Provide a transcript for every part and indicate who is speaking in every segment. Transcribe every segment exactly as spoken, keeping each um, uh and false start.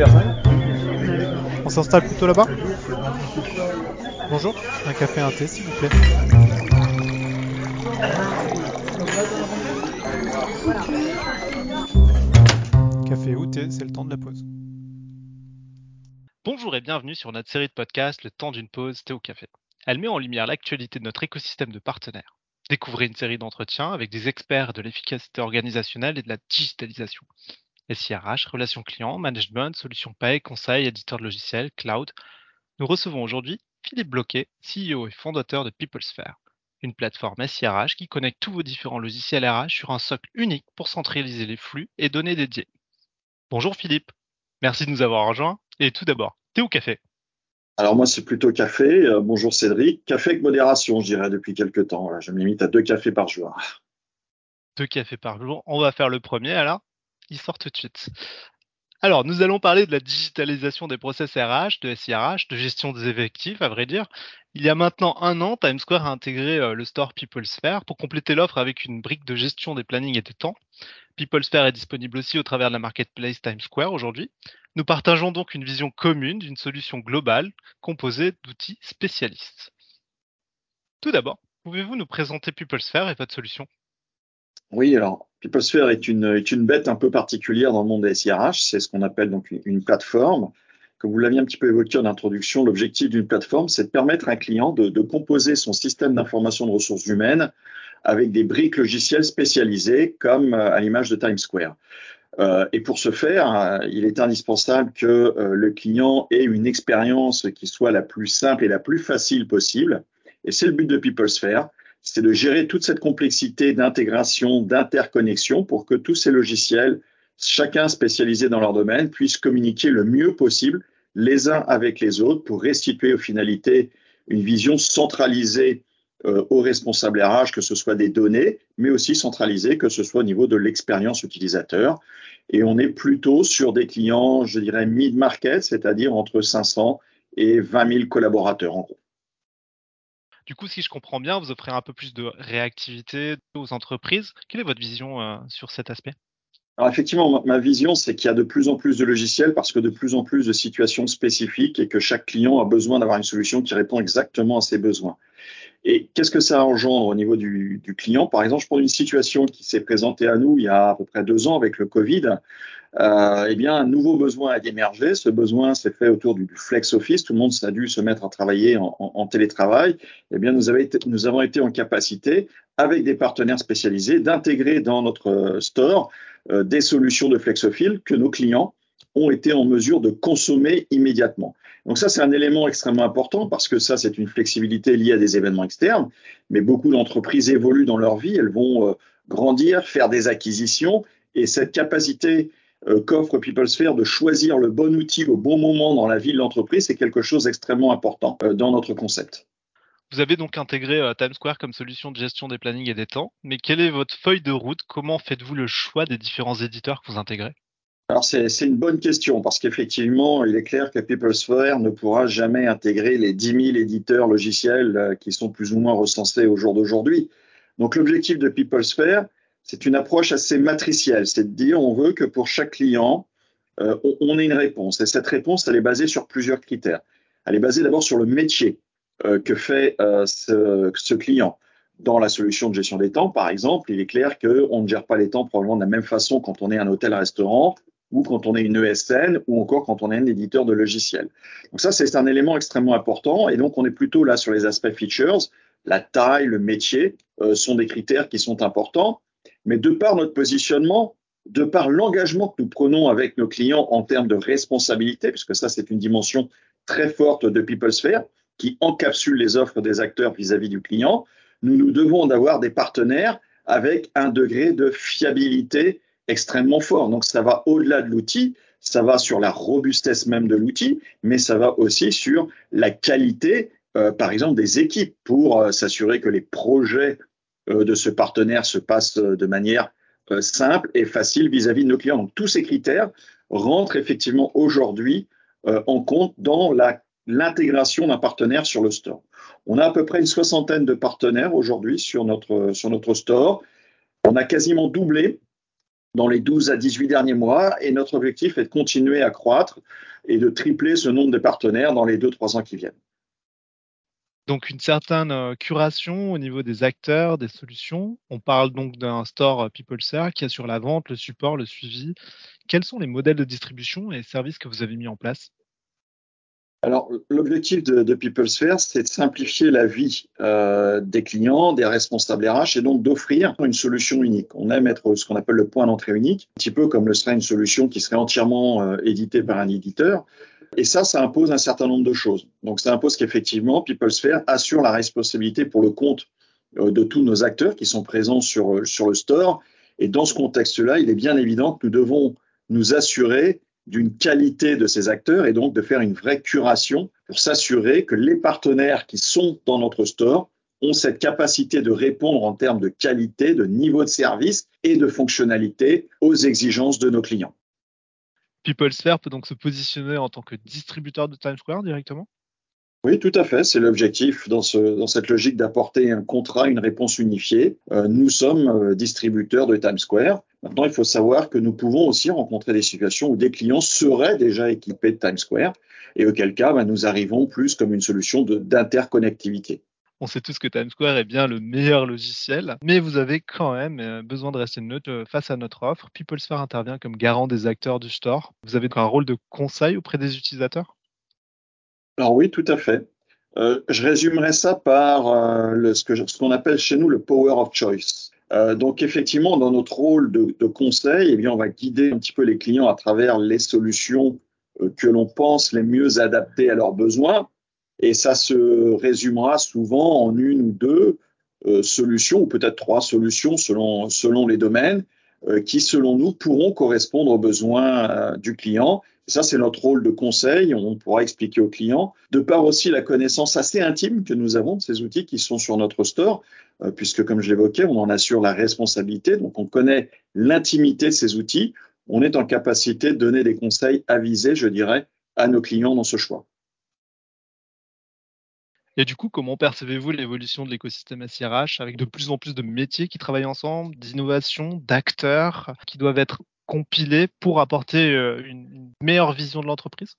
Speaker 1: personnes.
Speaker 2: On s'installe plutôt là-bas. Bonjour, un café et un thé s'il vous plaît. Café ou thé, c'est le temps de la pause.
Speaker 3: Bonjour et bienvenue sur notre série de podcasts Le temps d'une pause, thé au café. Elle met en lumière l'actualité de notre écosystème de partenaires. Découvrez une série d'entretiens avec des experts de l'efficacité organisationnelle et de la digitalisation. S I R H, relations clients, management, solutions paye, conseil, éditeur de logiciels, cloud. Nous recevons aujourd'hui Philippe Bloquet, C E O et fondateur de PeopleSphere, une plateforme S I R H qui connecte tous vos différents logiciels R H sur un socle unique pour centraliser les flux et données dédiées. Bonjour Philippe, merci de nous avoir rejoints. Et tout d'abord, thé ou café?
Speaker 4: Alors moi, c'est plutôt café. Euh, bonjour Cédric. Café avec modération, je dirais, depuis quelques temps. Voilà, je me limite à deux cafés par jour.
Speaker 3: Deux cafés par jour. On va faire le premier alors. Il sort tout de suite. Alors, nous allons parler de la digitalisation des process R H, de S I R H, de gestion des effectifs, à vrai dire. Il y a maintenant un an, Times Square a intégré euh, le store PeopleSphere pour compléter l'offre avec une brique de gestion des plannings et des temps. PeopleSphere est disponible aussi au travers de la marketplace Times Square aujourd'hui. Nous partageons donc une vision commune d'une solution globale composée d'outils spécialistes. Tout d'abord, pouvez-vous nous présenter PeopleSphere et votre solution?
Speaker 4: Oui, alors PeopleSphere est une, est une bête un peu particulière dans le monde des S I R H. C'est ce qu'on appelle donc une, une plateforme. Comme vous l'aviez un petit peu évoqué en introduction, l'objectif d'une plateforme, c'est de permettre à un client de, de composer son système d'information de ressources humaines avec des briques logicielles spécialisées, comme euh, à l'image de Times Square. Euh, et pour ce faire, euh, il est indispensable que euh, le client ait une expérience qui soit la plus simple et la plus facile possible. Et c'est le but de PeopleSphere, c'est de gérer toute cette complexité d'intégration, d'interconnexion pour que tous ces logiciels, chacun spécialisé dans leur domaine, puissent communiquer le mieux possible les uns avec les autres pour restituer aux finalités une vision centralisée euh, aux responsables R H, que ce soit des données, mais aussi centralisée, que ce soit au niveau de l'expérience utilisateur. Et on est plutôt sur des clients, je dirais, mid-market, c'est-à-dire entre cinq cents et vingt mille collaborateurs en gros.
Speaker 3: Du coup, si je comprends bien, vous offrez un peu plus de réactivité aux entreprises. Quelle est votre vision euh, sur cet aspect?
Speaker 4: Alors effectivement, ma vision, c'est qu'il y a de plus en plus de logiciels parce que de plus en plus de situations spécifiques et que chaque client a besoin d'avoir une solution qui répond exactement à ses besoins. Et qu'est-ce que ça engendre au niveau du, du client? Par exemple, je prends une situation qui s'est présentée à nous il y a à peu près deux ans avec le Covid. Euh, eh bien, un nouveau besoin a émergé. Ce besoin s'est fait autour du flex office. Tout le monde a dû se mettre à travailler en, en, en télétravail. Eh bien, nous, été, nous avons été en capacité, avec des partenaires spécialisés, d'intégrer dans notre store euh, des solutions de flex office que nos clients ont été en mesure de consommer immédiatement. Donc ça, c'est un élément extrêmement important parce que ça, c'est une flexibilité liée à des événements externes. Mais beaucoup d'entreprises évoluent dans leur vie. Elles vont euh, grandir, faire des acquisitions. Et cette capacité euh, qu'offre PeopleSphere de choisir le bon outil au bon moment dans la vie de l'entreprise, c'est quelque chose d'extrêmement important euh, dans notre concept.
Speaker 3: Vous avez donc intégré euh, Times Square comme solution de gestion des plannings et des temps, mais quelle est votre feuille de route? Comment faites-vous le choix des différents éditeurs que vous intégrez?
Speaker 4: Alors c'est, c'est une bonne question parce qu'effectivement, il est clair que PeopleSphere ne pourra jamais intégrer les dix mille éditeurs logiciels euh, qui sont plus ou moins recensés au jour d'aujourd'hui. Donc l'objectif de PeopleSphere, c'est une approche assez matricielle, c'est de dire on veut que pour chaque client, euh, on, on ait une réponse. Et cette réponse, elle est basée sur plusieurs critères. Elle est basée d'abord sur le métier euh, que fait euh, ce, ce client. Dans la solution de gestion des temps, par exemple, il est clair qu'on ne gère pas les temps probablement de la même façon quand on est un hôtel-restaurant ou quand on est une E S N ou encore quand on est un éditeur de logiciels. Donc ça, c'est un élément extrêmement important. Et donc, on est plutôt là sur les aspects features. La taille, le métier euh, sont des critères qui sont importants. Mais de par notre positionnement, de par l'engagement que nous prenons avec nos clients en termes de responsabilité, puisque ça, c'est une dimension très forte de PeopleSphere qui encapsule les offres des acteurs vis-à-vis du client, nous nous devons d'avoir des partenaires avec un degré de fiabilité extrêmement fort. Donc, ça va au-delà de l'outil, ça va sur la robustesse même de l'outil, mais ça va aussi sur la qualité, euh, par exemple, des équipes pour euh, s'assurer que les projets euh, de ce partenaire se passent euh, de manière euh, simple et facile vis-à-vis de nos clients. Donc, tous ces critères rentrent effectivement aujourd'hui euh, en compte dans la, l'intégration d'un partenaire sur le store. On a à peu près une soixantaine de partenaires aujourd'hui sur notre, sur notre store. On a quasiment doublé dans les douze à dix-huit derniers mois et notre objectif est de continuer à croître et de tripler ce nombre de partenaires dans les deux trois ans qui viennent.
Speaker 3: Donc une certaine euh, curation au niveau des acteurs, des solutions. On parle donc d'un store euh, PeopleSphere qui assure la vente, le support, le suivi. Quels sont les modèles de distribution et services que vous avez mis en place?
Speaker 4: Alors, l'objectif de, de PeopleSphere, c'est de simplifier la vie euh, des clients, des responsables R H, et donc d'offrir une solution unique. On aime être ce qu'on appelle le point d'entrée unique, un petit peu comme le serait une solution qui serait entièrement euh, éditée par un éditeur. Et ça, ça impose un certain nombre de choses. Donc, ça impose qu'effectivement, PeopleSphere assure la responsabilité pour le compte euh, de tous nos acteurs qui sont présents sur, sur le store. Et dans ce contexte-là, il est bien évident que nous devons nous assurer d'une qualité de ces acteurs et donc de faire une vraie curation pour s'assurer que les partenaires qui sont dans notre store ont cette capacité de répondre en termes de qualité, de niveau de service et de fonctionnalité aux exigences de nos clients.
Speaker 3: PeopleSphere peut donc se positionner en tant que distributeur de Times Square directement?
Speaker 4: Oui, tout à fait. C'est l'objectif dans, ce, dans cette logique d'apporter un contrat, une réponse unifiée. Euh, nous sommes euh, distributeurs de Times Square. Maintenant, il faut savoir que nous pouvons aussi rencontrer des situations où des clients seraient déjà équipés de Times Square et auquel cas, bah, nous arrivons plus comme une solution de, d'interconnectivité.
Speaker 3: On sait tous que Times Square est bien le meilleur logiciel, mais vous avez quand même euh, besoin de rester neutre euh, face à notre offre. PeopleSphere intervient comme garant des acteurs du store. Vous avez donc un rôle de conseil auprès des utilisateurs?
Speaker 4: Alors oui, tout à fait. Euh, je résumerai ça par euh, le, ce, que je- ce qu'on appelle chez nous le power of choice. Euh, donc effectivement, dans notre rôle de, de conseil, eh bien, on va guider un petit peu les clients à travers les solutions euh, que l'on pense les mieux adaptées à leurs besoins. Et ça se résumera souvent en une ou deux euh, solutions, ou peut-être trois solutions selon, selon les domaines, euh, qui, selon nous, pourront correspondre aux besoins euh, du client. Ça, c'est notre rôle de conseil. On pourra expliquer aux clients, de par aussi la connaissance assez intime que nous avons de ces outils qui sont sur notre store, euh, puisque, comme je l'évoquais, on en assure la responsabilité. Donc, on connaît l'intimité de ces outils. On est en capacité de donner des conseils avisés, je dirais, à nos clients dans ce choix.
Speaker 3: Et du coup, comment percevez-vous l'évolution de l'écosystème S I R H avec de plus en plus de métiers qui travaillent ensemble, d'innovation, d'acteurs qui doivent être compilés pour apporter euh, une une meilleure vision de l'entreprise?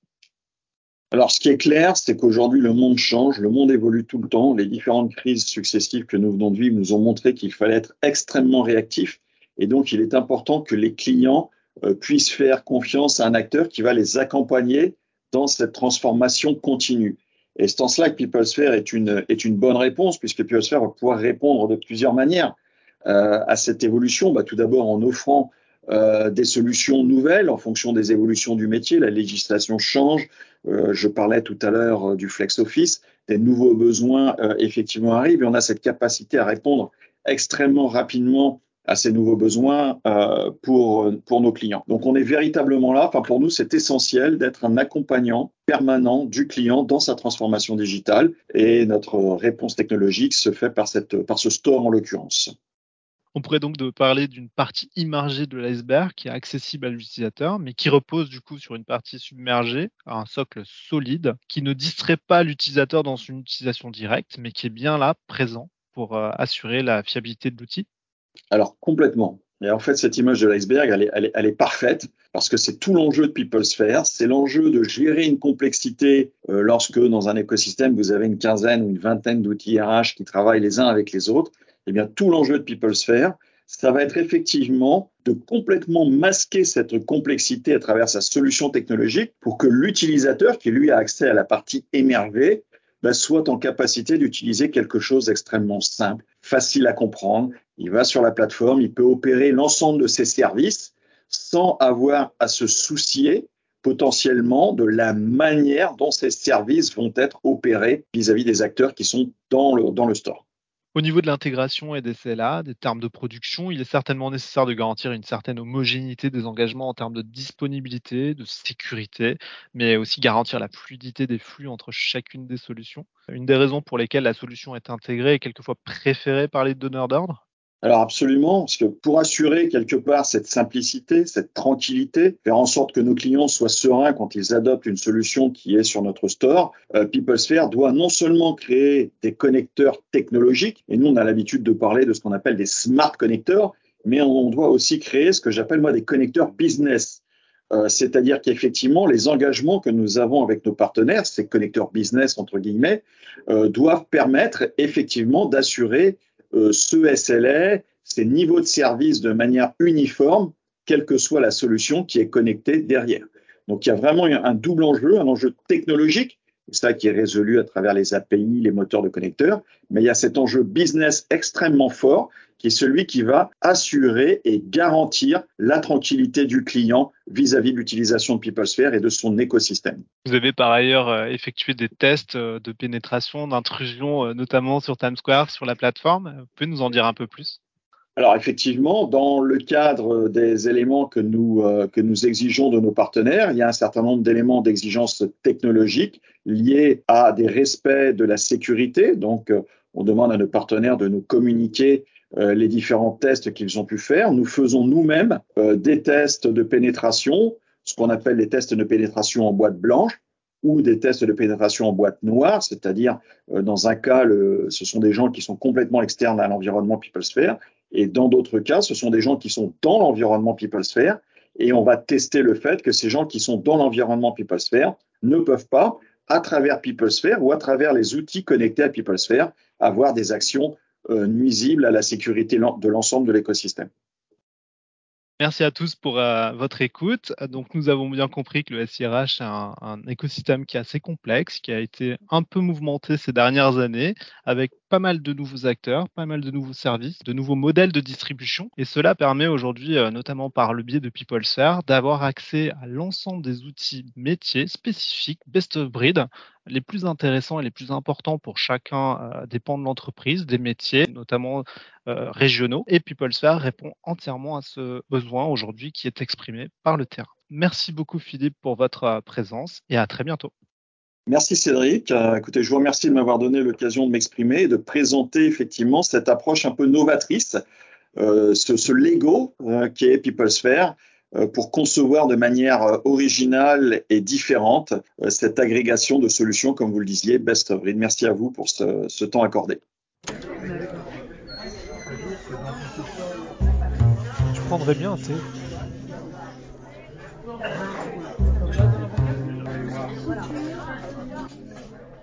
Speaker 4: Alors, ce qui est clair, c'est qu'aujourd'hui, le monde change, le monde évolue tout le temps. Les différentes crises successives que nous venons de vivre nous ont montré qu'il fallait être extrêmement réactif. Et donc, il est important que les clients euh, puissent faire confiance à un acteur qui va les accompagner dans cette transformation continue. Et c'est en cela que PeopleSphere est une, est une bonne réponse, puisque PeopleSphere va pouvoir répondre de plusieurs manières euh, à cette évolution. Bah, tout d'abord en offrant euh, des solutions nouvelles en fonction des évolutions du métier. La législation change. Euh, je parlais tout à l'heure euh, du flex office. Des nouveaux besoins euh, effectivement arrivent et on a cette capacité à répondre extrêmement rapidement à ces nouveaux besoins euh, pour, pour nos clients. Donc on est véritablement là, enfin pour nous c'est essentiel d'être un accompagnant permanent du client dans sa transformation digitale et notre réponse technologique se fait par, cette, par ce store en l'occurrence.
Speaker 3: On pourrait donc de parler d'une partie immergée de l'iceberg qui est accessible à l'utilisateur, mais qui repose du coup sur une partie submergée, un socle solide, qui ne distrait pas l'utilisateur dans une utilisation directe, mais qui est bien là, présent, pour euh, assurer la fiabilité de l'outil.
Speaker 4: Alors complètement. Et en fait, cette image de l'iceberg, elle est, elle est, elle est parfaite parce que c'est tout l'enjeu de PeopleSphere. C'est l'enjeu de gérer une complexité euh, lorsque dans un écosystème, vous avez une quinzaine ou une vingtaine d'outils R H qui travaillent les uns avec les autres. Eh bien, tout l'enjeu de PeopleSphere, ça va être effectivement de complètement masquer cette complexité à travers sa solution technologique pour que l'utilisateur, qui lui a accès à la partie émergée, ben, soit en capacité d'utiliser quelque chose d'extrêmement simple, facile à comprendre. Il va sur la plateforme, il peut opérer l'ensemble de ses services sans avoir à se soucier potentiellement de la manière dont ces services vont être opérés vis-à-vis des acteurs qui sont dans le, dans le store.
Speaker 3: Au niveau de l'intégration et des C L A, des termes de production, il est certainement nécessaire de garantir une certaine homogénéité des engagements en termes de disponibilité, de sécurité, mais aussi garantir la fluidité des flux entre chacune des solutions. Une des raisons pour lesquelles la solution est intégrée et quelquefois préférée par les donneurs d'ordre.
Speaker 4: Alors absolument, parce que pour assurer quelque part cette simplicité, cette tranquillité, faire en sorte que nos clients soient sereins quand ils adoptent une solution qui est sur notre store, euh, PeopleSphere doit non seulement créer des connecteurs technologiques, et nous on a l'habitude de parler de ce qu'on appelle des smart connecteurs, mais on doit aussi créer ce que j'appelle moi des connecteurs business. Euh, c'est-à-dire qu'effectivement, les engagements que nous avons avec nos partenaires, ces connecteurs business entre guillemets, euh, doivent permettre effectivement d'assurer euh, ce S L A, ces niveaux de service de manière uniforme, quelle que soit la solution qui est connectée derrière. Donc il y a vraiment un double enjeu, un enjeu technologique, c'est ça qui est résolu à travers les A P I, les moteurs de connecteurs, mais il y a cet enjeu business extrêmement fort qui est celui qui va assurer et garantir la tranquillité du client vis-à-vis de l'utilisation de PeopleSphere et de son écosystème.
Speaker 3: Vous avez par ailleurs euh, effectué des tests euh, de pénétration, d'intrusion, euh, notamment sur Times Square, sur la plateforme. Vous pouvez nous en dire un peu plus?
Speaker 4: Alors effectivement, dans le cadre des éléments que nous, euh, que nous exigeons de nos partenaires, il y a un certain nombre d'éléments d'exigence technologique liés à des respects de la sécurité. Donc, euh, on demande à nos partenaires de nous communiquer euh, les différents tests qu'ils ont pu faire. Nous faisons nous-mêmes euh, des tests de pénétration, ce qu'on appelle les tests de pénétration en boîte blanche ou des tests de pénétration en boîte noire, c'est-à-dire euh, dans un cas, le, ce sont des gens qui sont complètement externes à l'environnement PeopleSphere. Et dans d'autres cas, ce sont des gens qui sont dans l'environnement PeopleSphere et on va tester le fait que ces gens qui sont dans l'environnement PeopleSphere ne peuvent pas, à travers PeopleSphere ou à travers les outils connectés à PeopleSphere, avoir des actions euh, nuisibles à la sécurité de l'ensemble de l'écosystème.
Speaker 3: Merci à tous pour euh, votre écoute. Donc, nous avons bien compris que le S I R H est un, un écosystème qui est assez complexe, qui a été un peu mouvementé ces dernières années, avec pas mal de nouveaux acteurs, pas mal de nouveaux services, de nouveaux modèles de distribution. Et cela permet aujourd'hui, euh, notamment par le biais de PeopleSphere, d'avoir accès à l'ensemble des outils métiers spécifiques, best of breed, les plus intéressants et les plus importants pour chacun euh, dépend de l'entreprise, des métiers, notamment euh, régionaux. Et PeopleSphere répond entièrement à ce besoin aujourd'hui qui est exprimé par le terrain. Merci beaucoup Philippe pour votre euh, présence et à très bientôt.
Speaker 4: Merci Cédric. Euh, écoutez, je vous remercie de m'avoir donné l'occasion de m'exprimer et de présenter effectivement cette approche un peu novatrice, euh, ce, ce Lego euh, qui est PeopleSphere, euh, pour concevoir de manière euh, originale et différente euh, cette agrégation de solutions, comme vous le disiez, best of breed. Merci à vous pour ce, ce temps accordé.
Speaker 2: Je prendrais bien un thé.